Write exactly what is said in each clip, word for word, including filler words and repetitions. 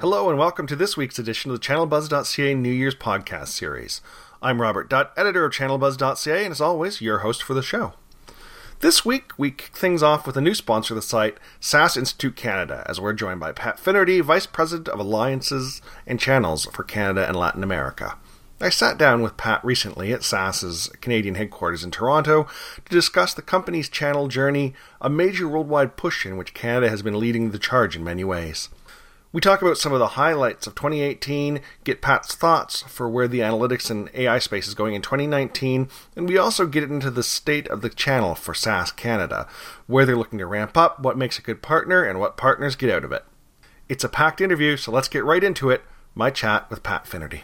Hello and welcome to this week's edition of the channel buzz dot c a New Year's podcast series. I'm Robert Dutt, editor of channel buzz dot c a, and as always, your host for the show. This week, we kick things off with a new sponsor of the site, SaaS Institute Canada, as we're joined by Pat Finnerty, Vice President of Alliances and Channels for Canada and Latin America. I sat down with Pat recently at SaaS's Canadian headquarters in Toronto to discuss the company's channel journey, a major worldwide push in which Canada has been leading the charge in many ways. We talk about some of the highlights of twenty eighteen, get Pat's thoughts for where the analytics and A I space is going in twenty nineteen, and we also get into the state of the channel for SaaS Canada, where they're looking to ramp up, what makes a good partner, and what partners get out of it. It's a packed interview, so let's get right into it, my chat with Pat Finnerty.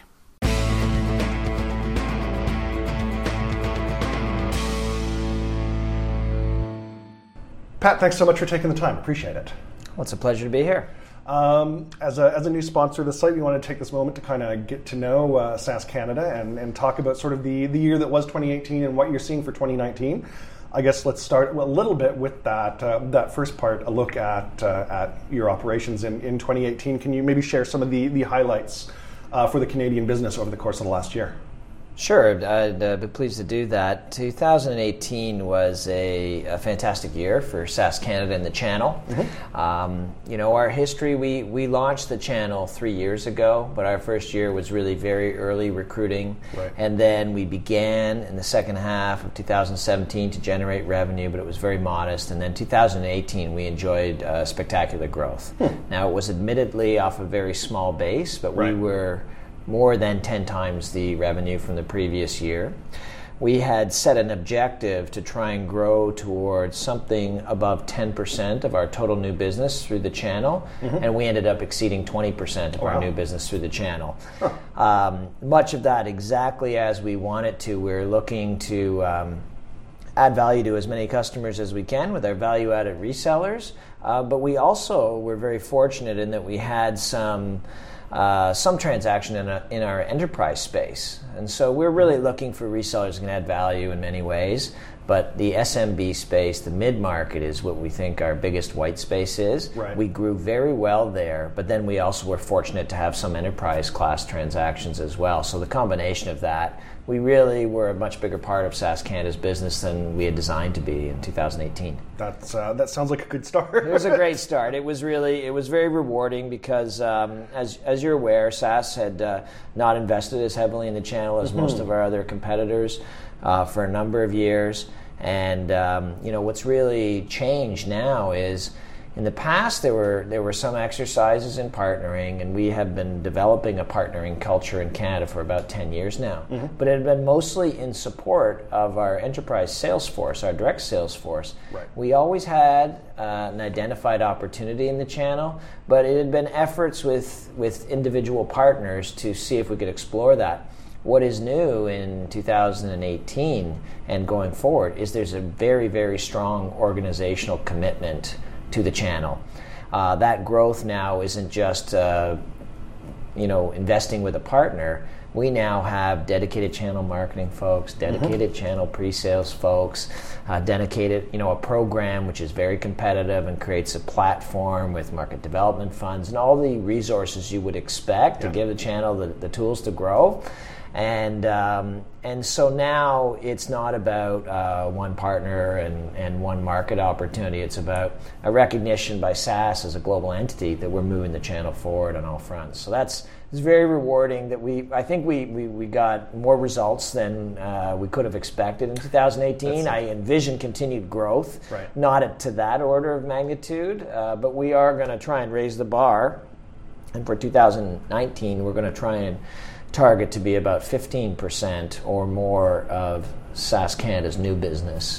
Pat, thanks so much for taking the time. Appreciate it. Well, it's a pleasure to be here. Um, as a as a new sponsor of the site, we want to take this moment to kind of get to know uh, SaaS Canada and, and talk about sort of the, the year that was twenty eighteen and what you're seeing for twenty nineteen. I guess let's start a little bit with that uh, that first part, a look at uh, at your operations in, in twenty eighteen. Can you maybe share some of the, the highlights uh, for the Canadian business over the course of the last year? Sure, I'd uh, be pleased to do that. two thousand eighteen was a, a fantastic year for SaaS Canada and the channel. Mm-hmm. Um, you know, our history, we, we launched the channel three years ago, but our first year was really very early recruiting. Right. And then we began in the second half of two thousand seventeen to generate revenue, but it was very modest. And then two thousand eighteen, we enjoyed uh, spectacular growth. Hmm. Now, it was admittedly off a very small base, but right. we were more than ten times the revenue from the previous year. We had set an objective to try and grow towards something above ten percent of our total new business through the channel, mm-hmm. and we ended up exceeding twenty percent of wow. our new business through the channel. Huh. Um, much of that exactly as we wanted to. We're looking to um, add value to as many customers as we can with our value-added resellers, uh, but we also were very fortunate in that we had some Uh, some transaction in, a, in our enterprise space. And so we're really looking for resellers who can add value in many ways, but the S M B space, the mid-market, is what we think our biggest white space is. Right. We grew very well there, but then we also were fortunate to have some enterprise class transactions as well. So the combination of that, we really were a much bigger part of SaaS Canada's business than we had designed to be in two thousand eighteen. That's uh, that sounds like a good start. It was a great start. It was really, it was very rewarding because, um, as as you're aware, SaaS had uh, not invested as heavily in the channel as mm-hmm. most of our other competitors uh, for a number of years. And um, you know, what's really changed now is, in the past, there were there were some exercises in partnering, and we have been developing a partnering culture in Canada for about ten years now. Mm-hmm. But it had been mostly in support of our enterprise sales force, our direct sales force. Right. We always had uh, an identified opportunity in the channel, but it had been efforts with, with individual partners to see if we could explore that. What is new in two thousand eighteen and going forward is there's a very, very strong organizational commitment to the channel. Uh, that growth now isn't just uh, you know, investing with a partner. We now have dedicated channel marketing folks, dedicated mm-hmm. channel pre-sales folks, uh, dedicated, you know, a program which is very competitive and creates a platform with market development funds and all the resources you would expect yeah. to give the channel the, the tools to grow. And um, and so now it's not about uh, one partner and, and one market opportunity. It's about a recognition by SaaS as a global entity that we're moving the channel forward on all fronts. So that's it's very rewarding that we, I think we, we, we got more results than uh, we could have expected in two thousand eighteen. I envision continued growth, right. not at, to that order of magnitude, uh, but we are going to try and raise the bar. And for two thousand nineteen, we're going to try and target to be about fifteen percent or more of SaaS Canada's new business.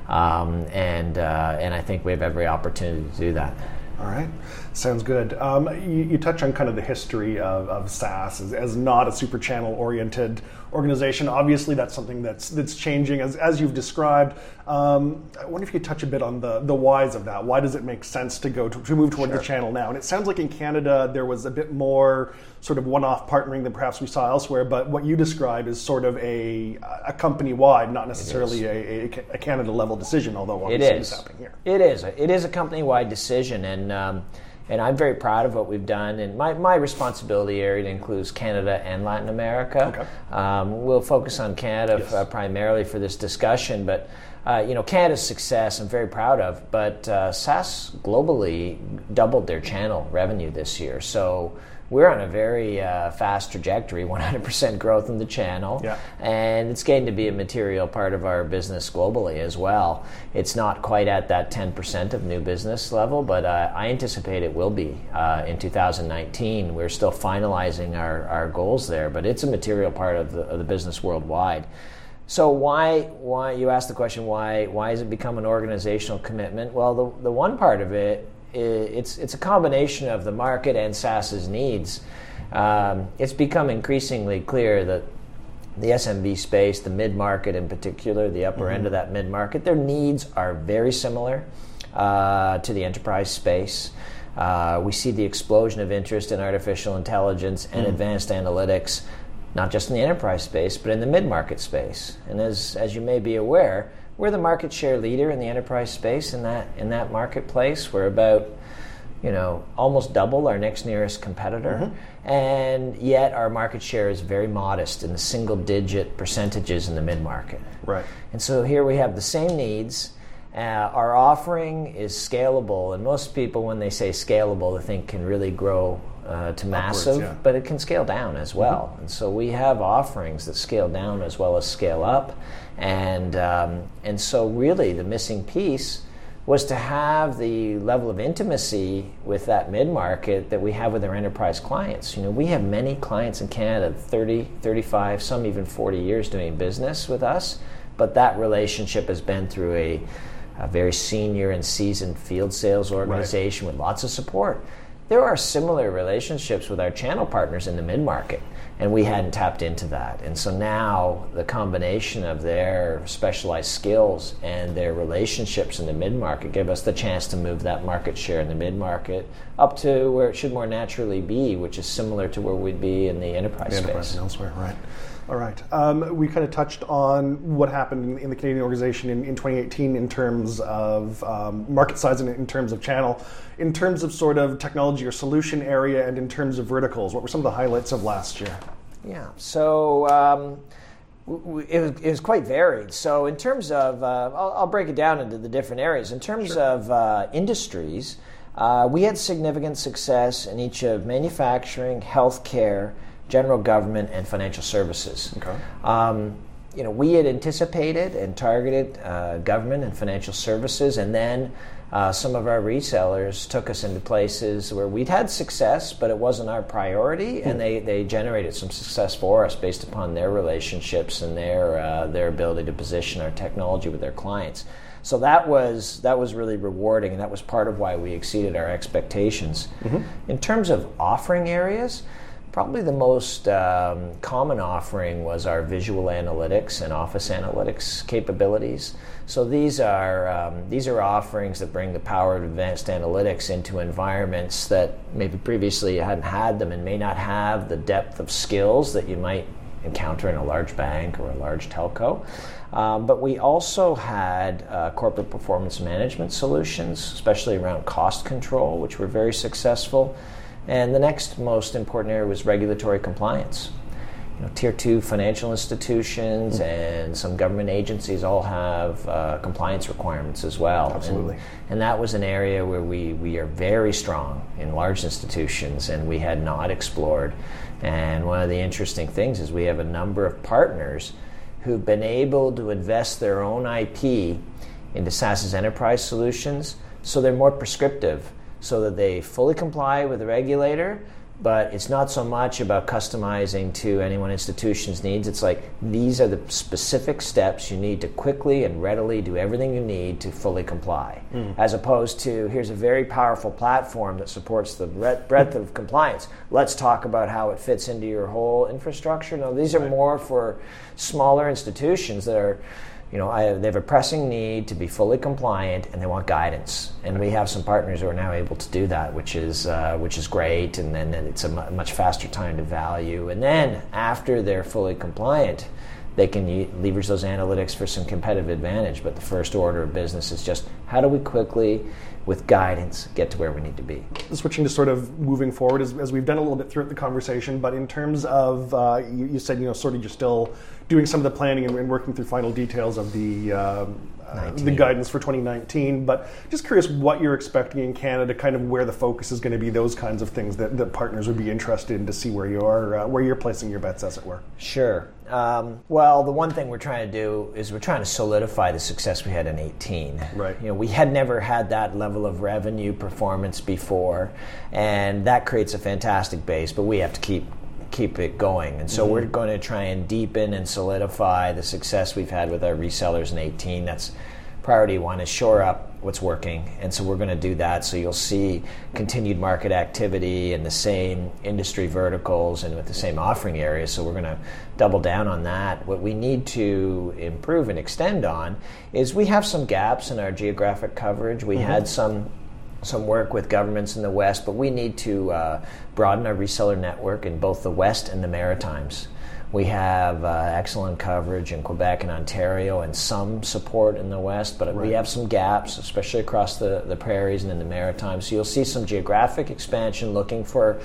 Um, and uh, and I think we have every opportunity to do that. All right. Sounds good. Um, you, you touch on kind of the history of, of SaaS as, as not a super channel oriented organization. Obviously, that's something that's that's changing as as you've described. Um, I wonder if you could touch a bit on the the whys of that. Why does it make sense to go to, to move toward Sure. the channel now? And it sounds like in Canada there was a bit more sort of one-off partnering than perhaps we saw elsewhere. But what you describe is sort of a a company-wide, not necessarily a, a, a Canada level decision. Although obviously it is it's happening here. It is. It is a company-wide decision, and um, and I'm very proud of what we've done. And my, my responsibility area includes Canada and Latin America. Okay. Um, we'll focus on Canada Yes. uh, primarily for this discussion, but uh, you know, Canada's success I'm very proud of. But uh, SaaS globally doubled their channel revenue this year, so we're on a very uh, fast trajectory, one hundred percent growth in the channel, yeah. and it's getting to be a material part of our business globally as well. It's not quite at that ten percent of new business level, but uh, I anticipate it will be uh, in two thousand nineteen. We're still finalizing our, our goals there, but it's a material part of the, of the business worldwide. So why, why you asked the question, why, why has it become an organizational commitment? Well, the, the one part of it, It's it's a combination of the market and SaaS's needs. Um, it's become increasingly clear that the S M B space, the mid-market in particular, the upper mm-hmm. end of that mid-market, their needs are very similar uh, to the enterprise space. Uh, we see the explosion of interest in artificial intelligence and mm. advanced analytics, not just in the enterprise space, but in the mid-market space. And as as you may be aware, we're the market share leader in the enterprise space in that in that marketplace. We're about, you know, almost double our next nearest competitor, mm-hmm. and yet our market share is very modest in the single-digit percentages in the mid-market. Right. And so here we have the same needs. Uh, our offering is scalable, and most people, when they say scalable, they think can really grow uh, to massive, Upwards, yeah. but it can scale down as well. Mm-hmm. And so we have offerings that scale down as well as scale up. And um, and so really the missing piece was to have the level of intimacy with that mid-market that we have with our enterprise clients. You know, we have many clients in Canada, thirty, thirty-five, some even forty years doing business with us, but that relationship has been through a, a very senior and seasoned field sales organization right. with lots of support. There are similar relationships with our channel partners in the mid-market, and we hadn't tapped into that. And so now the combination of their specialized skills and their relationships in the mid-market give us the chance to move that market share in the mid-market up to where it should more naturally be, which is similar to where we'd be in the enterprise the space. Enterprise and elsewhere, right. All right. Um, we kind of touched on what happened in, in the Canadian organization in, in twenty eighteen in terms of um, market size and in terms of channel. In terms of sort of technology or solution area and in terms of verticals, what were some of the highlights of last year? Yeah, so um, w- w- it, was, it was quite varied. So in terms of, uh, I'll, I'll break it down into the different areas. In terms sure. of uh, industries, uh, we had significant success in each of manufacturing, healthcare, general government, and financial services. Okay. Um, you know, we had anticipated and targeted uh, government and financial services, and then uh, some of our resellers took us into places where we'd had success, but it wasn't our priority, and they, they generated some success for us based upon their relationships and their uh, their ability to position our technology with their clients. So that was that was really rewarding, and that was part of why we exceeded our expectations. Mm-hmm. In terms of offering areas, probably the most um, common offering was our visual analytics and office analytics capabilities. So these are um, these are offerings that bring the power of advanced analytics into environments that maybe previously you hadn't had them and may not have the depth of skills that you might encounter in a large bank or a large telco. Um, but we also had uh, corporate performance management solutions, especially around cost control, which were very successful. And the next most important area was regulatory compliance. You know, tier two financial institutions mm-hmm. and some government agencies all have uh, compliance requirements as well. Absolutely. And, and that was an area where we, we are very strong in large institutions, and we had not explored. And one of the interesting things is we have a number of partners who've been able to invest their own I P into SaaS's enterprise solutions, so they're more prescriptive, so that they fully comply with the regulator, but it's not so much about customizing to any one institution's needs. It's like, these are the specific steps you need to quickly and readily do everything you need to fully comply, mm. as opposed to, here's a very powerful platform that supports the breadth of compliance. Let's talk about how it fits into your whole infrastructure. No, these are more for smaller institutions that are, you know, I, they have a pressing need to be fully compliant, and they want guidance. And we have some partners who are now able to do that, which is uh, which is great. And then it's a mu- much faster time to value. And then after they're fully compliant, they can u- leverage those analytics for some competitive advantage. But the first order of business is just, how do we quickly, with guidance, get to where we need to be. Switching to sort of moving forward, as, as we've done a little bit throughout the conversation, but in terms of, uh, you, you said, you know, sort of you're still doing some of the planning and, and working through final details of the um, uh, the guidance for twenty nineteen, but just curious what you're expecting in Canada, kind of where the focus is going to be, those kinds of things that, that partners would be interested in to see where you are, uh, where you're placing your bets, as it were. Sure. Um, well, the one thing we're trying to do is we're trying to solidify the success we had in eighteen. Right. You know, we had never had that level of revenue performance before, and that creates a fantastic base, but we have to keep keep it going. And so mm-hmm. we're going to try and deepen and solidify the success we've had with our resellers in eighteen. That's priority one, is shore up what's working. And so we're going to do that. So you'll see continued market activity in the same industry verticals and with the same offering areas. So we're going to double down on that. What we need to improve and extend on is we have some gaps in our geographic coverage. We mm-hmm. had some some work with governments in the West, but we need to uh, broaden our reseller network in both the West and the Maritimes. We have uh, excellent coverage in Quebec and Ontario and some support in the West, but right. we have some gaps, especially across the, the prairies and in the Maritimes. So you'll see some geographic expansion, looking for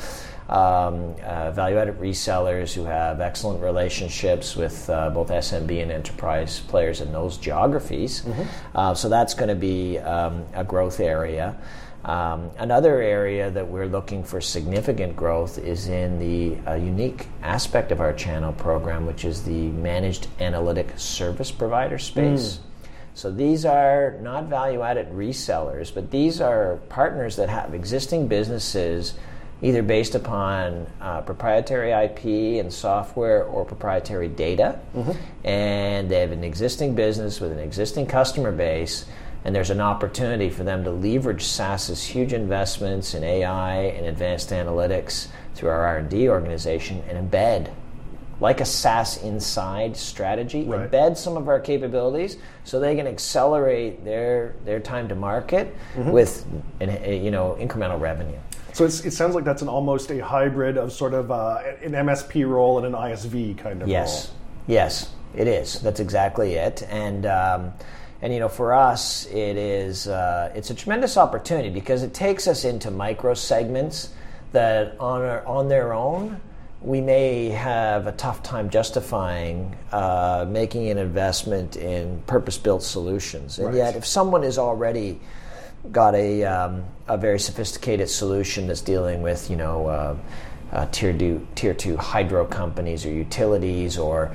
um, uh, value-added resellers who have excellent relationships with uh, both S M B and enterprise players in those geographies. Mm-hmm. Uh, so that's going to be um, a growth area. Um, another area that we're looking for significant growth is in the uh, unique aspect of our channel program, which is the managed analytic service provider space. Mm. So these are not value-added resellers, but these are partners that have existing businesses either based upon uh, proprietary I P and software or proprietary data, mm-hmm. and they have an existing business with an existing customer base. And there's an opportunity for them to leverage SaaS's huge investments in A I and advanced analytics through our R and D organization and embed, like a SaaS inside strategy, right. embed some of our capabilities so they can accelerate their their time to market mm-hmm. with an, a, you know incremental revenue. So it's, it sounds like that's an almost a hybrid of sort of uh, an M S P role and an I S V kind of yes. role. Yes, it is. That's exactly it. And um, And you know, for us, it is uh, it's a tremendous opportunity because it takes us into micro segments that, on our, on their own, we may have a tough time justifying uh, making an investment in purpose-built solutions. And right. yet, if someone has already got a um, a very sophisticated solution that's dealing with, you know, uh, uh, tier two tier two hydro companies or utilities or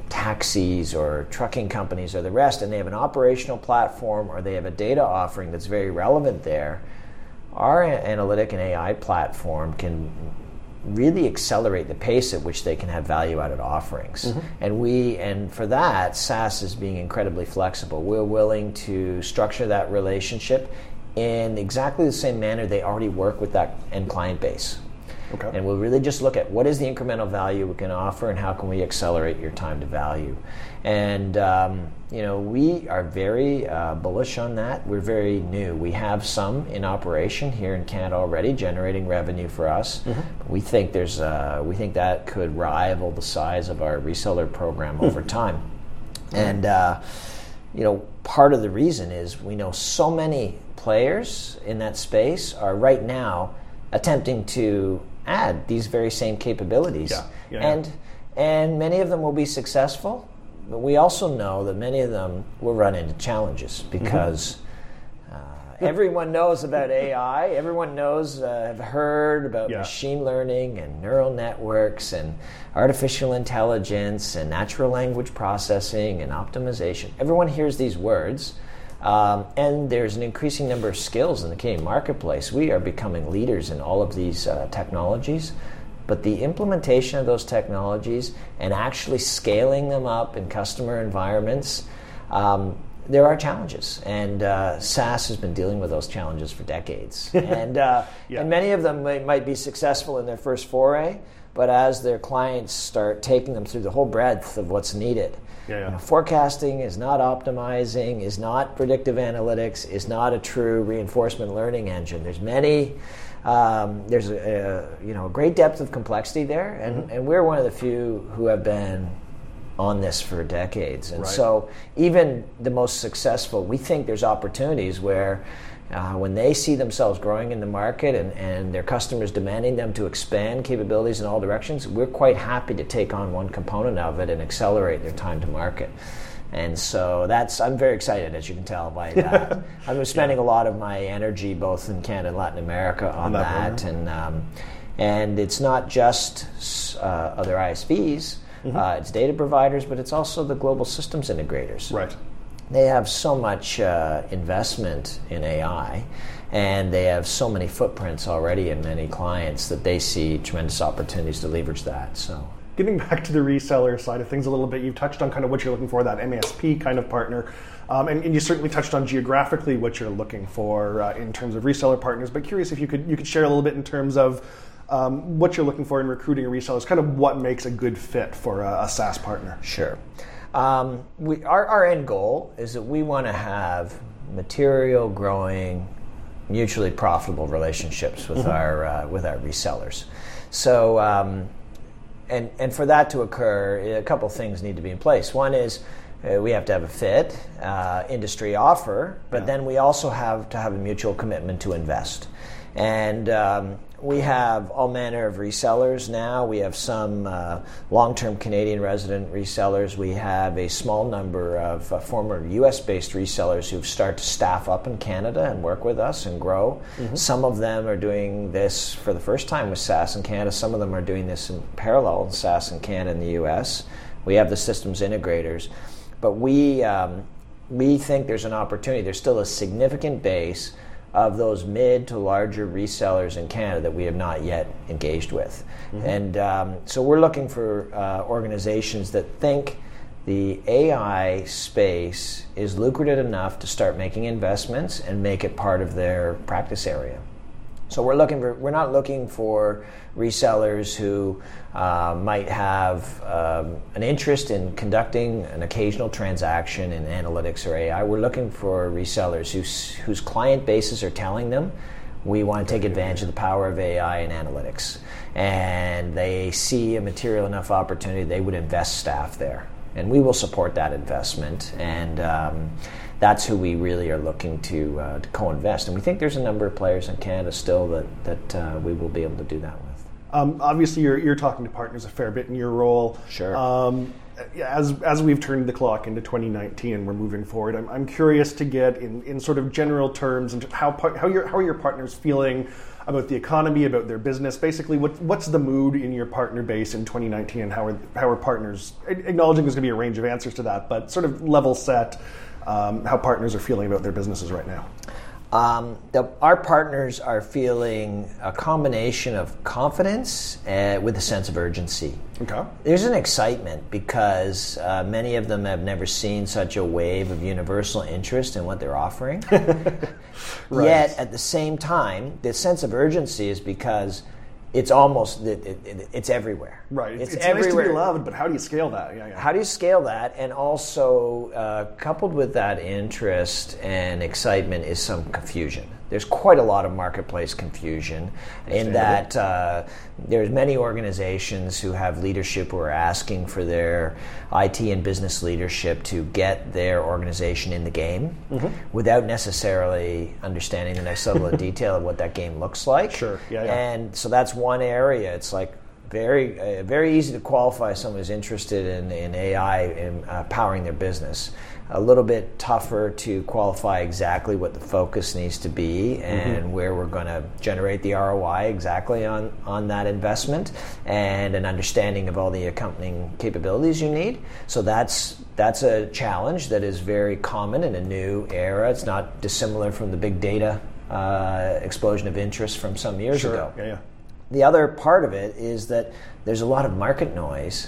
taxis or trucking companies or the rest, and they have an operational platform or they have a data offering that's very relevant there, our analytic and A I platform can really accelerate the pace at which they can have value-added offerings. Mm-hmm. And we, and for that, SaaS is being incredibly flexible. We're willing to structure that relationship in exactly the same manner they already work with that end client base. Okay. And we'll really just look at what is the incremental value we can offer and how can we accelerate your time to value. And, um, you know, we are very uh, bullish on that. We're very new. We have some in operation here in Canada already, generating revenue for us. Mm-hmm. We think there's, uh, we think that could rival the size of our reseller program mm-hmm. over time. Mm-hmm. And, uh, you know, part of the reason is we know so many players in that space are right now attempting to add these very same capabilities. Yeah. Yeah, and yeah. and many of them will be successful, but we also know that many of them will run into challenges because mm-hmm. uh, everyone knows about A I, everyone knows, uh, have heard about yeah. machine learning and neural networks and artificial intelligence and natural language processing and optimization. Everyone hears these words. Um, and there's an increasing number of skills in the Canadian marketplace. We are becoming leaders in all of these uh, technologies, but the implementation of those technologies and actually scaling them up in customer environments, um, there are challenges. And uh, SaaS has been dealing with those challenges for decades. and uh, yeah. and many of them may, might be successful in their first foray, but as their clients start taking them through the whole breadth of what's needed, Yeah, yeah. You know, forecasting is not optimizing, is not predictive analytics, is not a true reinforcement learning engine. There's many, um, there's a, a you know a great depth of complexity there, and, mm-hmm. and we're one of the few who have been on this for decades. And right. so even the most successful, we think there's opportunities where uh, when they see themselves growing in the market and, and their customers demanding them to expand capabilities in all directions, we're quite happy to take on one component of it and accelerate their time to market. And so that's, I'm very excited, as you can tell by that. I've been spending a lot of my energy both in Canada and Latin America on, on that. that. And um, and it's not just uh, other I S Vs, mm-hmm. uh, it's data providers, but it's also the global systems integrators. Right. They have so much uh, investment in A I, and they have so many footprints already in many clients that they see tremendous opportunities to leverage that. So. Getting back to the reseller side of things a little bit, you've touched on kind of what you're looking for, that M A S P kind of partner, um, and, and you certainly touched on geographically what you're looking for uh, in terms of reseller partners, but curious if you could you could share a little bit in terms of um, what you're looking for in recruiting a reseller, kind of what makes a good fit for a, a SaaS partner. Sure. Um, we, our, our end goal is that we want to have material, growing, mutually profitable relationships with mm-hmm. our uh, with our resellers. So. Um, And and for that to occur, a couple things need to be in place. One is uh, we have to have a fit, uh, industry offer, but yeah. then we also have to have a mutual commitment to invest. And um, we have all manner of resellers now. We have some uh, long-term Canadian resident resellers. We have a small number of uh, former U S-based resellers who've started to staff up in Canada and work with us and grow. Mm-hmm. Some of them are doing this for the first time with SaaS in Canada. Some of them are doing this in parallel in SaaS in Canada and the U S. We have the systems integrators. But we, um, we think there's an opportunity. There's still a significant base of those mid to larger resellers in Canada that we have not yet engaged with. Mm-hmm. And um, so we're looking for uh, organizations that think the A I space is lucrative enough to start making investments and make it part of their practice area. So we're looking for, we're not looking for resellers who uh, might have um, an interest in conducting an occasional transaction in analytics or A I. We're looking for resellers whose whose client bases are telling them we want to take advantage of the power of A I and analytics, and they see a material enough opportunity they would invest staff there, and we will support that investment. And um, that's who we really are looking to uh, to co-invest. And we think there's a number of players in Canada still that, that uh, we will be able to do that with. Um, obviously, you're you're talking to partners a fair bit in your role. Sure. Um, as as we've turned the clock into twenty nineteen and we're moving forward, I'm I'm curious to get in, in sort of general terms and how how your how are your partners feeling about the economy, about their business. Basically, what what's the mood in your partner base in twenty nineteen, and how are how are partners, acknowledging there's going to be a range of answers to that, but sort of level set. Um, how partners are feeling about their businesses right now? Um, the, our partners are feeling a combination of confidence uh, with a sense of urgency. Okay. There's an excitement because uh, many of them have never seen such a wave of universal interest in what they're offering. Right. Yet, at the same time, the sense of urgency is because it's almost, it, it, it's everywhere. Right. It's, it's, it's nice to be loved, but how do you scale that? Yeah, yeah. How do you scale that? And also, uh, coupled with that interest and excitement is some confusion. There's quite a lot of marketplace confusion in that uh, there's many organizations who have leadership who are asking for their I T and business leadership to get their organization in the game mm-hmm. without necessarily understanding the next level of detail of what that game looks like. Sure, yeah, yeah. And so that's one area. It's like very uh, very easy to qualify someone who's interested in, in A I and uh, powering their business. A little bit tougher to qualify exactly what the focus needs to be and mm-hmm. where we're going to generate the R O I exactly on, on that investment, and an understanding of all the accompanying capabilities you need. So that's that's a challenge that is very common in a new era. It's not dissimilar from the big data uh, explosion of interest from some years sure. ago. Yeah, yeah. The other part of it is that there's a lot of market noise.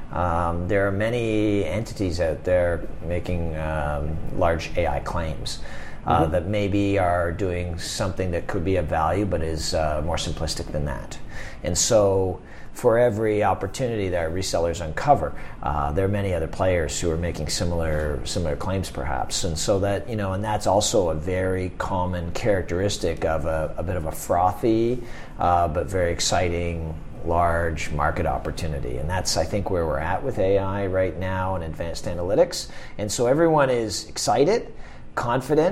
Um, there are many entities out there making um, large A I claims uh, mm-hmm. that maybe are doing something that could be of value but is uh, more simplistic than that. And so for every opportunity that our resellers uncover, uh, there are many other players who are making similar similar claims perhaps. And so that, you know, and that's also a very common characteristic of a, a bit of a frothy uh, but very exciting large market opportunity. And that's, I think, where we're at with A I right now and advanced analytics. And so everyone is excited, confident,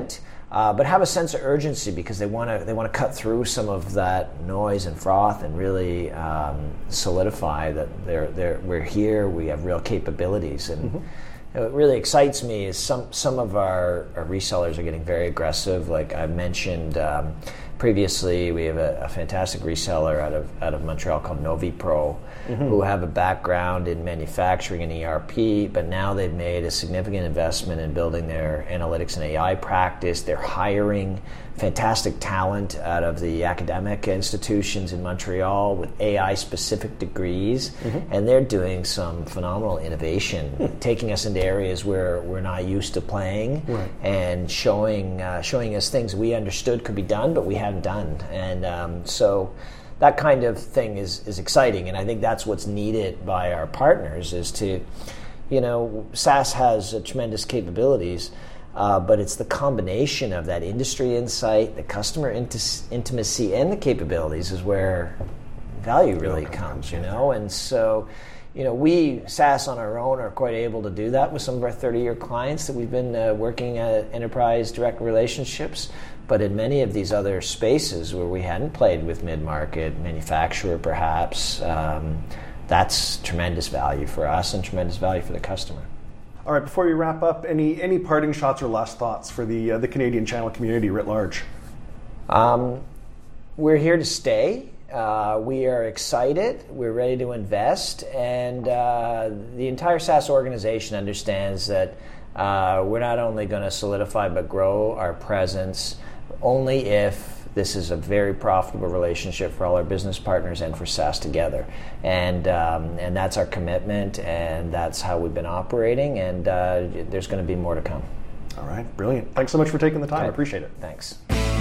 uh, but have a sense of urgency because they want to they want to cut through some of that noise and froth and really um, solidify that they're, they're, we're here, we have real capabilities. And mm-hmm. what really excites me is some, some of our, our resellers are getting very aggressive. Like I mentioned um, previously, we have a, a fantastic reseller out of out of Montreal called NoviPro, mm-hmm. who have a background in manufacturing and E R P, but now they've made a significant investment in building their analytics and A I practice. They're hiring fantastic talent out of the academic institutions in Montreal with A I-specific degrees, mm-hmm. and they're doing some phenomenal innovation, mm-hmm. taking us into areas where we're not used to playing, right. and showing uh, showing us things we understood could be done, but we hadn't done. And um, so that kind of thing is, is exciting, and I think that's what's needed by our partners is to, you know, SaaS has uh, tremendous capabilities, Uh, but it's the combination of that industry insight, the customer int- intimacy, and the capabilities is where value really comes, you know? And so, you know, we, SaaS on our own, are quite able to do that with some of our thirty-year clients that we've been uh, working at enterprise direct relationships. But in many of these other spaces where we hadn't played with mid-market, manufacturer perhaps, um, that's tremendous value for us and tremendous value for the customer. All right, before we wrap up, any any parting shots or last thoughts for the uh, the Canadian channel community writ large? Um, we're here to stay. Uh, we are excited. We're ready to invest, and uh, the entire SaaS organization understands that uh, we're not only going to solidify but grow our presence only if this is a very profitable relationship for all our business partners and for SaaS together. And um, and that's our commitment, and that's how we've been operating, and uh, there's going to be more to come. All right, brilliant. Thanks so much for taking the time. Okay. I appreciate it. Thanks.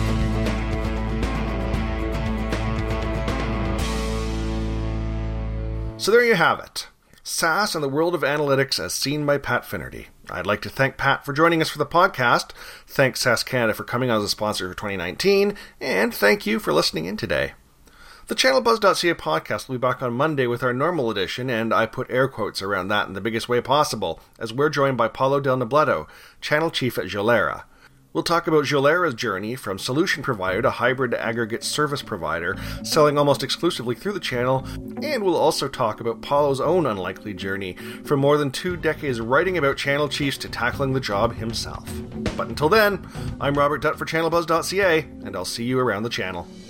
So there you have it. SaaS and the world of analytics as seen by Pat Finnerty. I'd like to thank Pat for joining us for the podcast, thank SaaS Canada for coming on as a sponsor for twenty nineteen, and thank you for listening in today. The channel buzz dot c a podcast will be back on Monday with our normal edition, and I put air quotes around that in the biggest way possible, as we're joined by Paulo Del Nobledo, channel chief at Jolera. We'll talk about Jolera's journey from solution provider to hybrid aggregate service provider, selling almost exclusively through the channel, and we'll also talk about Paulo's own unlikely journey from more than two decades writing about channel chiefs to tackling the job himself. But until then, I'm Robert Dutt for channel buzz dot c a, and I'll see you around the channel.